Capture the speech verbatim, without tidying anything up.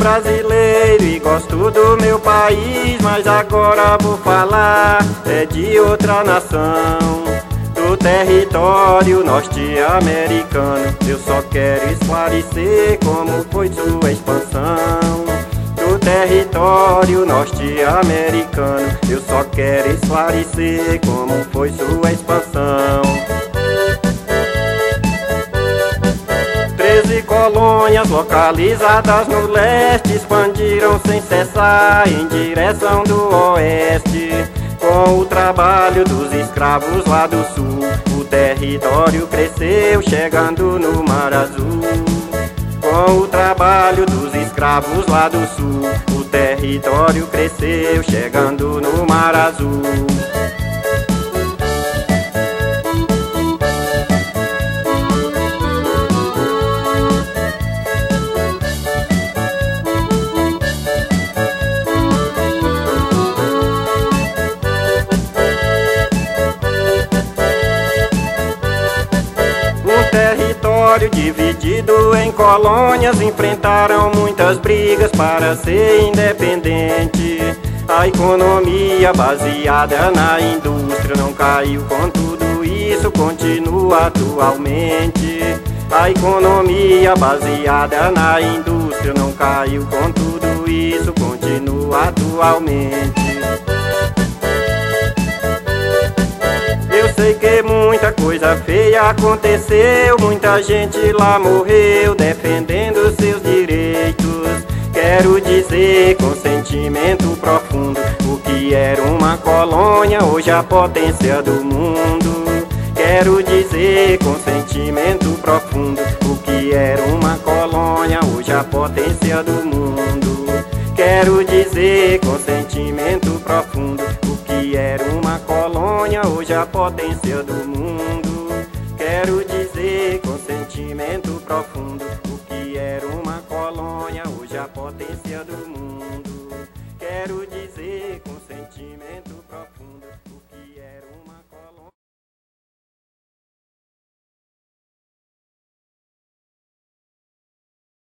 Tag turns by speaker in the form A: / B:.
A: brasileiro e gosto do meu país, mas agora vou falar é de outra nação, do território norte-americano. Eu só quero esclarecer como foi sua expansão. Do território norte-americano, eu só quero esclarecer como foi sua expansão. Treze colônias localizadas no leste expandiram sem cessar em direção do oeste. Com o trabalho dos escravos lá do sul, o território cresceu chegando no Mar Azul. Com o trabalho dos escravos lá do sul, o território cresceu chegando no Mar Azul. Território dividido em colônias, enfrentaram muitas brigas para ser independente. A economia baseada na indústria não caiu, com tudo isso continua atualmente. A economia baseada na indústria não caiu, com tudo isso continua atualmente. Eu sei que muita coisa feia aconteceu, muita gente lá morreu defendendo seus direitos. Quero dizer com sentimento profundo, o que era uma colônia hoje é a potência do mundo. Quero dizer com sentimento profundo, o que era uma colônia hoje é a potência do mundo. Quero dizer com sentimento profundo, o que era uma colônia hoje é a potência do mundo. Quero dizer com sentimento profundo, o que era uma colônia hoje é a potência do mundo. Quero dizer com sentimento profundo.